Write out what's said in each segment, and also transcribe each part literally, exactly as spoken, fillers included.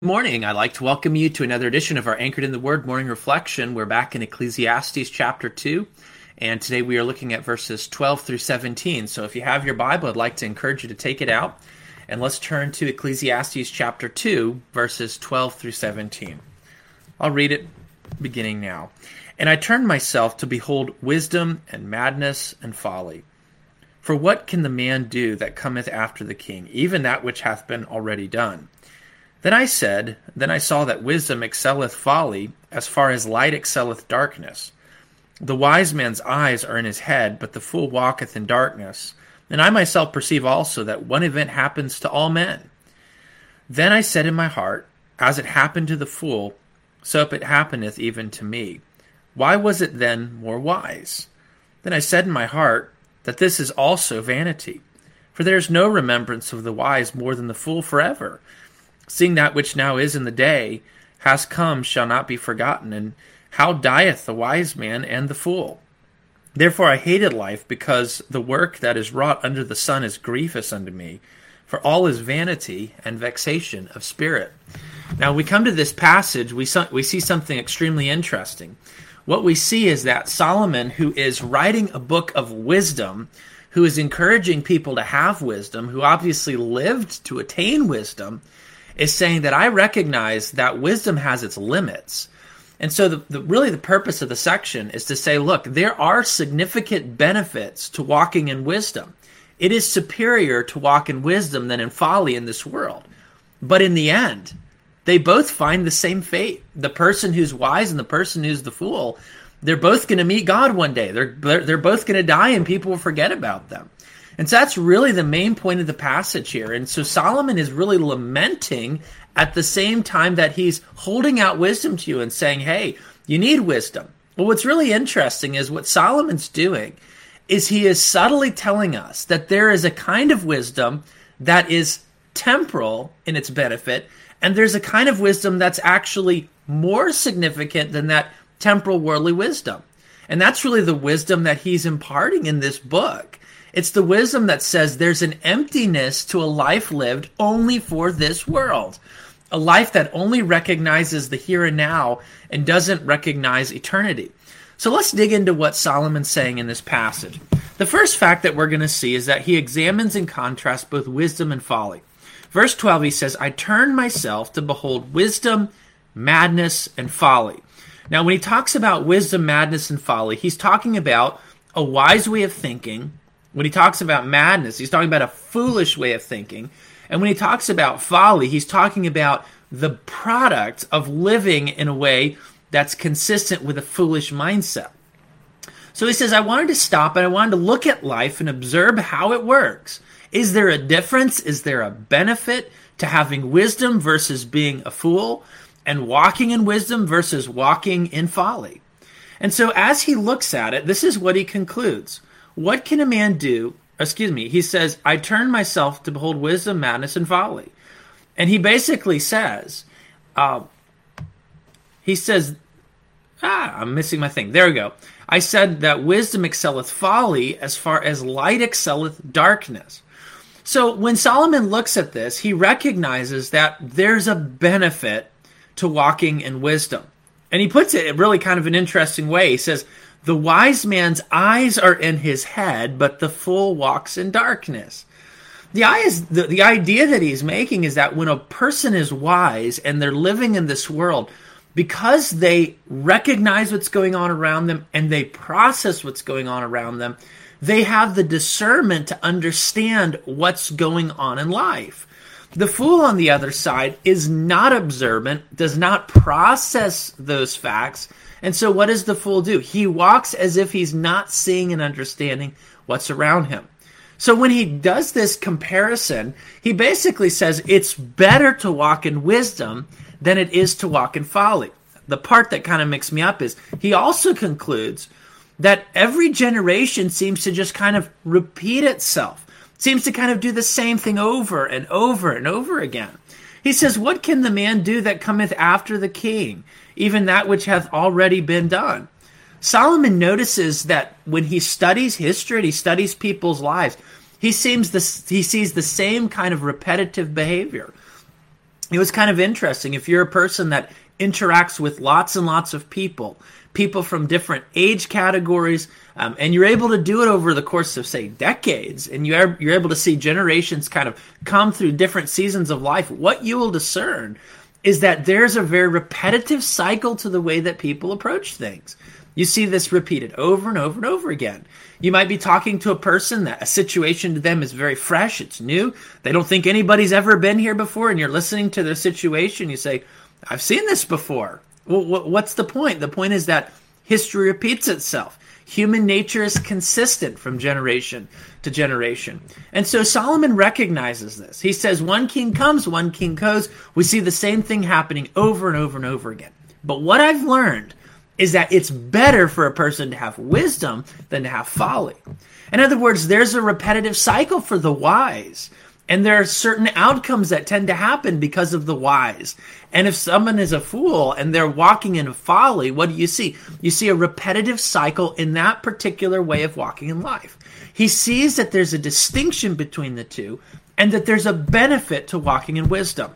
Morning. I'd like to welcome you to another edition of our Anchored in the Word morning reflection. We're back in Ecclesiastes chapter two, and today we are looking at verses twelve through seventeen. So if you have your Bible, I'd like to encourage you to take it out, and let's turn to Ecclesiastes chapter two, verses twelve through seventeen. I'll read it beginning now. And I turned myself to behold wisdom and madness and folly. For what can the man do that cometh after the king, even that which hath been already done? Then I said, Then I saw that wisdom excelleth folly, as far as light excelleth darkness. The wise man's eyes are in his head, but the fool walketh in darkness. And I myself perceive also that one event happens to all men. Then I said in my heart, As it happened to the fool, so it happeneth even to me. Why was it then more wise? Then I said in my heart, That this is also vanity. For there is no remembrance of the wise more than the fool forever. Seeing that which now is in the day has come shall not be forgotten, and how dieth the wise man and the fool? Therefore I hated life, because the work that is wrought under the sun is grievous unto me, for all is vanity and vexation of spirit. Now we come to this passage, we, we see something extremely interesting. What we see is that Solomon, who is writing a book of wisdom, who is encouraging people to have wisdom, who obviously lived to attain wisdom, is saying that I recognize that wisdom has its limits. And so the, the, really the purpose of the section is to say, look, there are significant benefits to walking in wisdom. It is superior to walk in wisdom than in folly in this world. But in the end, they both find the same fate. The person who's wise and the person who's the fool, they're both going to meet God one day. They're, they're, they're both going to die and people will forget about them. And so that's really the main point of the passage here. And so Solomon is really lamenting at the same time that he's holding out wisdom to you and saying, hey, you need wisdom. Well, what's really interesting is what Solomon's doing is he is subtly telling us that there is a kind of wisdom that is temporal in its benefit, and there's a kind of wisdom that's actually more significant than that temporal worldly wisdom. And that's really the wisdom that he's imparting in this book. It's the wisdom that says there's an emptiness to a life lived only for this world. A life that only recognizes the here and now and doesn't recognize eternity. So let's dig into what Solomon's saying in this passage. The first fact that we're going to see is that he examines and contrasts both wisdom and folly. Verse twelve, he says, I turn myself to behold wisdom, madness, and folly. Now, when he talks about wisdom, madness, and folly, he's talking about a wise way of thinking. When he talks about madness, he's talking about a foolish way of thinking. And when he talks about folly, he's talking about the product of living in a way that's consistent with a foolish mindset. So he says, I wanted to stop and I wanted to look at life and observe how it works. Is there a difference? Is there a benefit to having wisdom versus being a fool? And walking in wisdom versus walking in folly? And so as he looks at it, this is what he concludes. What can a man do? Excuse me. He says, I turn myself to behold wisdom, madness, and folly. And he basically says, uh, he says, ah, I'm missing my thing. There we go. I said that wisdom excelleth folly as far as light excelleth darkness. So when Solomon looks at this, he recognizes that there's a benefit to walking in wisdom. And he puts it in really kind of an interesting way. He says, the wise man's eyes are in his head, but the fool walks in darkness. The, eye is, the, the idea that he's making is that when a person is wise and they're living in this world, because they recognize what's going on around them and they process what's going on around them, they have the discernment to understand what's going on in life. The fool, on the other side, is not observant, does not process those facts. And so what does the fool do? He walks as if he's not seeing and understanding what's around him. So when he does this comparison, he basically says it's better to walk in wisdom than it is to walk in folly. The part that kind of mixed me up is he also concludes that every generation seems to just kind of repeat itself. Seems to kind of do the same thing over and over and over again. He says, what can the man do that cometh after the king, even that which hath already been done? Solomon notices that when he studies history and he studies people's lives, he seems the, he sees the same kind of repetitive behavior. it was kind of interesting. If you're a person that interacts with lots and lots of people, people from different age categories, um, and you're able to do it over the course of, say, decades, and you're, you're able to see generations kind of come through different seasons of life, what you will discern is that there's a very repetitive cycle to the way that people approach things. You see this repeated over and over and over again. You might be talking to a person that a situation to them is very fresh, it's new, they don't think anybody's ever been here before, and you're listening to their situation, you say, I've seen this before. Well, what's the point? The point is that history repeats itself. Human nature is consistent from generation to generation. And so Solomon recognizes this. He says, one king comes, one king goes. We see the same thing happening over and over and over again. But what I've learned is that it's better for a person to have wisdom than to have folly. In other words, there's a repetitive cycle for the wise. And there are certain outcomes that tend to happen because of the wise. And if someone is a fool and they're walking in folly, what do you see? You see a repetitive cycle in that particular way of walking in life. He sees that there's a distinction between the two and that there's a benefit to walking in wisdom.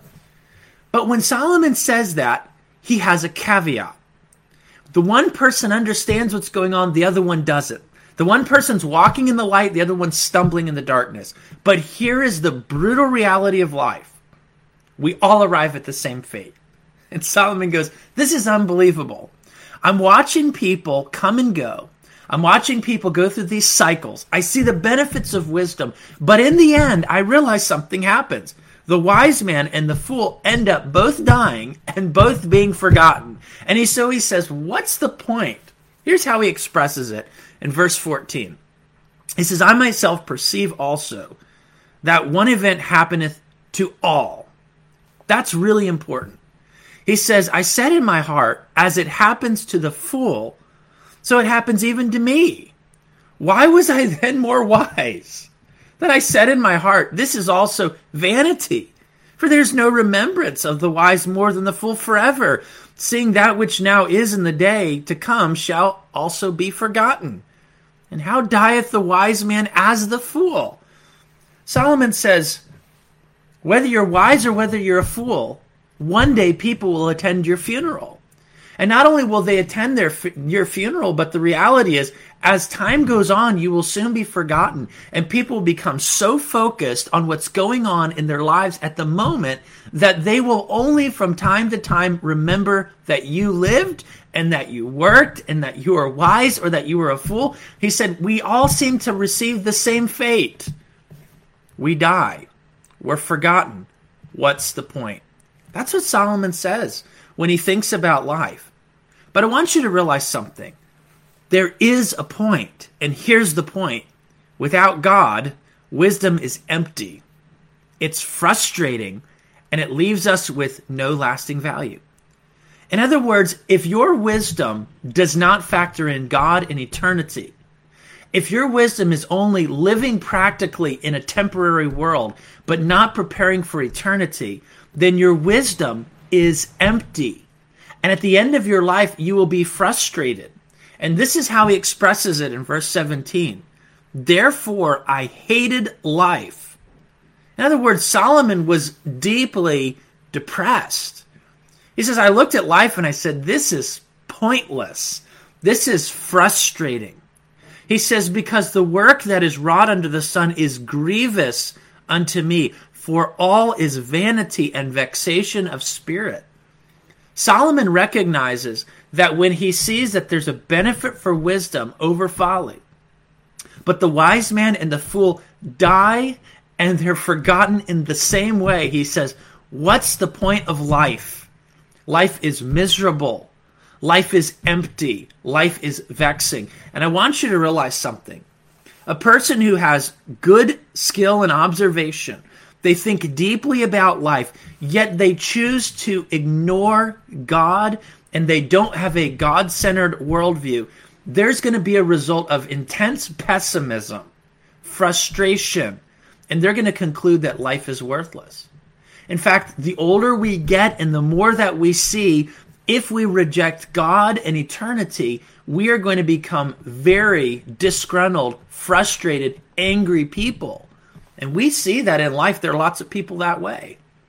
But when Solomon says that, he has a caveat. The one person understands what's going on, the other one doesn't. The one person's walking in the light, the other one's stumbling in the darkness. But here is the brutal reality of life. We all arrive at the same fate. And Solomon goes, this is unbelievable. I'm watching people come and go. I'm watching people go through these cycles. I see the benefits of wisdom. But in the end, I realize something happens. The wise man and the fool end up both dying and both being forgotten. And he, so he says, what's the point? Here's how he expresses it in verse fourteen. He says, I myself perceive also that one event happeneth to all. That's really important. He says, I said in my heart, as it happens to the fool, so it happens even to me. Why was I then more wise? That I said in my heart, this is also vanity. For there's no remembrance of the wise more than the fool forever, seeing that which now is in the day to come shall also be forgotten. And how dieth the wise man as the fool? Solomon says, whether you're wise or whether you're a fool, one day people will attend your funeral. And not only will they attend their your funeral, but the reality is, as time goes on, you will soon be forgotten. And people will become so focused on what's going on in their lives at the moment that they will only from time to time remember that you lived and that you worked and that you were wise or that you were a fool. He said, we all seem to receive the same fate. We die. We're forgotten. What's the point? That's what Solomon says when he thinks about life. But I want you to realize something. There is a point, and here's the point. Without God, wisdom is empty. It's frustrating, and it leaves us with no lasting value. In other words, if your wisdom does not factor in God and eternity, if your wisdom is only living practically in a temporary world, but not preparing for eternity, then your wisdom is empty. And at the end of your life, you will be frustrated. And this is how he expresses it in verse seventeen. Therefore, I hated life. In other words, Solomon was deeply depressed. He says, I looked at life and I said, this is pointless. This is frustrating. He says, because the work that is wrought under the sun is grievous unto me, for all is vanity and vexation of spirit. Solomon recognizes that when he sees that there's a benefit for wisdom over folly, but the wise man and the fool die and they're forgotten in the same way, he says, what's the point of life? Life is miserable. Life is empty. Life is vexing. And I want you to realize something. A person who has good skill and observation, they think deeply about life, yet they choose to ignore God and they don't have a God-centered worldview, there's going to be a result of intense pessimism, frustration, and they're going to conclude that life is worthless. In fact, the older we get and the more that we see, if we reject God and eternity, we are going to become very disgruntled, frustrated, angry people. And we see that in life. There are lots of people that way.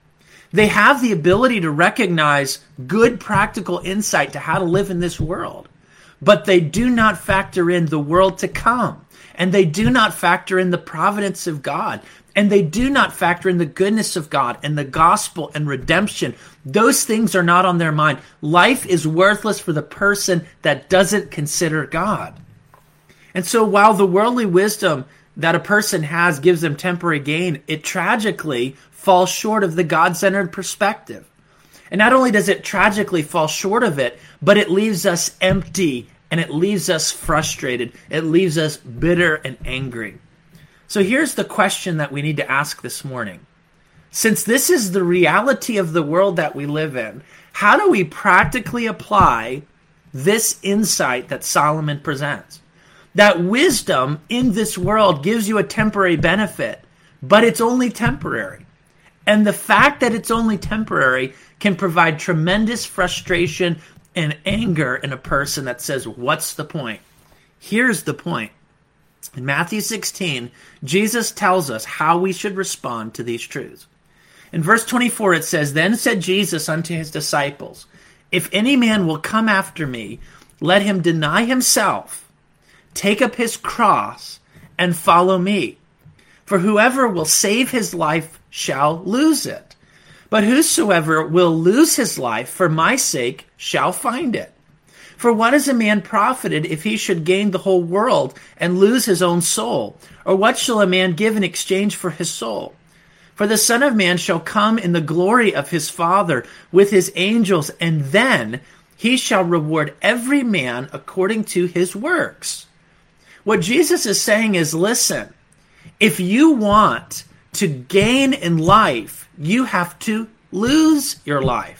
They have the ability to recognize good practical insight to how to live in this world, but they do not factor in the world to come, and they do not factor in the providence of God, and they do not factor in the goodness of God and the gospel and redemption. Those things are not on their mind. Life is worthless for the person that doesn't consider God. And so while the worldly wisdom that a person has gives them temporary gain, it tragically falls short of the God-centered perspective. And not only does it tragically fall short of it, but it leaves us empty, and it leaves us frustrated. It leaves us bitter and angry. So here's the question that we need to ask this morning. Since this is the reality of the world that we live in, how do we practically apply this insight that Solomon presents? That wisdom in this world gives you a temporary benefit, but it's only temporary. And the fact that it's only temporary can provide tremendous frustration and anger in a person that says, what's the point? Here's the point. In Matthew sixteen, Jesus tells us how we should respond to these truths. In verse twenty-four, it says, Then said Jesus unto his disciples, If any man will come after me, let him deny himself, take up his cross, and follow me. For whoever will save his life shall lose it. But whosoever will lose his life for my sake shall find it. For what is a man profited if he should gain the whole world and lose his own soul? Or what shall a man give in exchange for his soul? For the Son of Man shall come in the glory of his Father with his angels, and then he shall reward every man according to his works. What Jesus is saying is, listen, if you want to gain in life, you have to lose your life.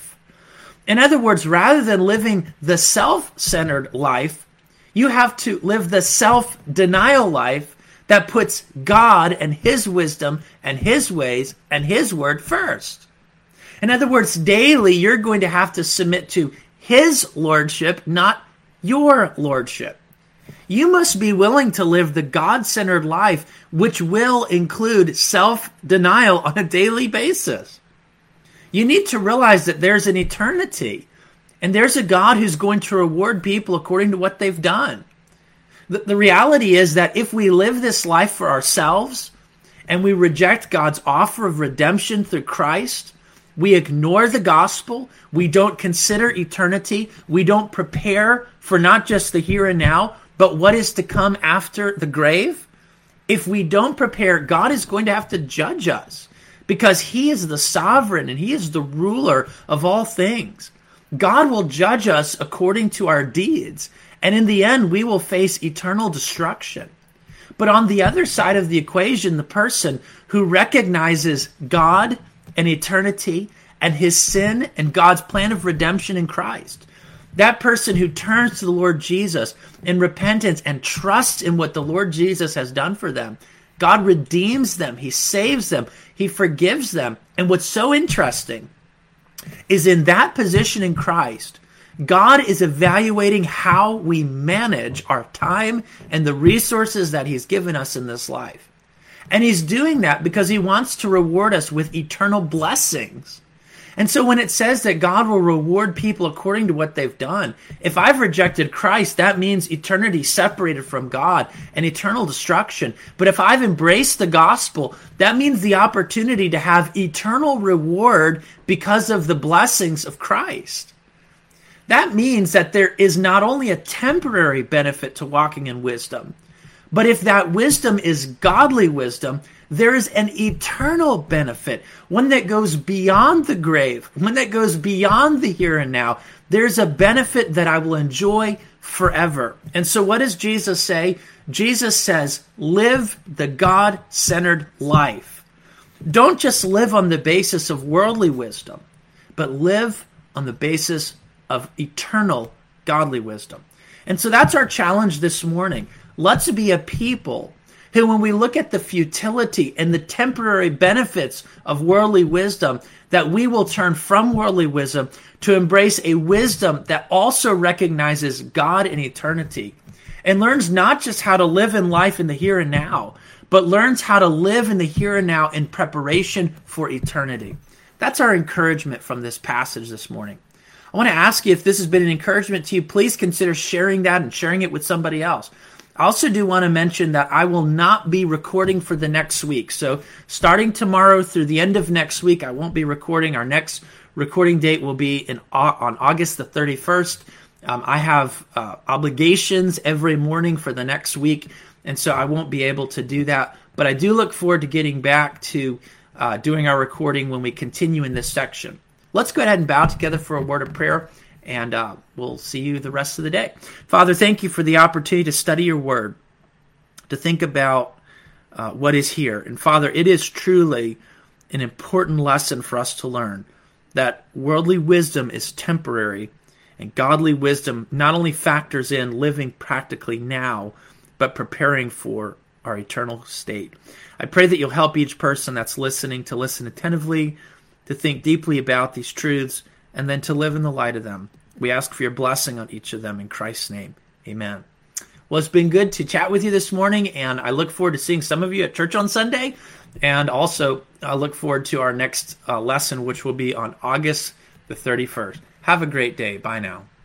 In other words, rather than living the self-centered life, you have to live the self-denial life that puts God and his wisdom and his ways and his word first. In other words, daily you're going to have to submit to his lordship, not your lordship. You must be willing to live the God-centered life, which will include self-denial on a daily basis. You need to realize that there's an eternity, and there's a God who's going to reward people according to what they've done. The, the reality is that if we live this life for ourselves, and we reject God's offer of redemption through Christ, we ignore the gospel, we don't consider eternity, we don't prepare for not just the here and now, but what is to come after the grave, if we don't prepare, God is going to have to judge us. Because he is the sovereign and he is the ruler of all things. God will judge us according to our deeds. And in the end, we will face eternal destruction. But on the other side of the equation, the person who recognizes God and eternity and his sin and God's plan of redemption in Christ, that person who turns to the Lord Jesus in repentance and trusts in what the Lord Jesus has done for them, God redeems them. He saves them. He forgives them. And what's so interesting is in that position in Christ, God is evaluating how we manage our time and the resources that he's given us in this life. And he's doing that because he wants to reward us with eternal blessings. And so when it says that God will reward people according to what they've done, if I've rejected Christ, that means eternity separated from God and eternal destruction. But if I've embraced the gospel, that means the opportunity to have eternal reward because of the blessings of Christ. That means that there is not only a temporary benefit to walking in wisdom, but if that wisdom is godly wisdom, there is an eternal benefit, one that goes beyond the grave, one that goes beyond the here and now. There's a benefit that I will enjoy forever. And so what does Jesus say? Jesus says, live the God-centered life. Don't just live on the basis of worldly wisdom, but live on the basis of eternal godly wisdom. And so that's our challenge this morning. Let's be a people who, when we look at the futility and the temporary benefits of worldly wisdom, that we will turn from worldly wisdom to embrace a wisdom that also recognizes God in eternity and learns not just how to live in life in the here and now, but learns how to live in the here and now in preparation for eternity. That's our encouragement from this passage this morning. I want to ask you, if this has been an encouragement to you, please consider sharing that and sharing it with somebody else. I also do want to mention that I will not be recording for the next week. So starting tomorrow through the end of next week, I won't be recording. Our next recording date will be in on August the thirty-first. Um, I have uh, obligations every morning for the next week, and so I won't be able to do that. But I do look forward to getting back to uh, doing our recording when we continue in this section. Let's go ahead and bow together for a word of prayer, and uh, we'll see you the rest of the day. Father, thank you for the opportunity to study your word, to think about uh, what is here. And Father, it is truly an important lesson for us to learn that worldly wisdom is temporary, and godly wisdom not only factors in living practically now, but preparing for our eternal state. I pray that you'll help each person that's listening to listen attentively, to think deeply about these truths, and then to live in the light of them. We ask for your blessing on each of them in Christ's name. Amen. Well, it's been good to chat with you this morning, and I look forward to seeing some of you at church on Sunday. And also, I look forward to our next uh, lesson, which will be on August the thirty-first. Have a great day. Bye now.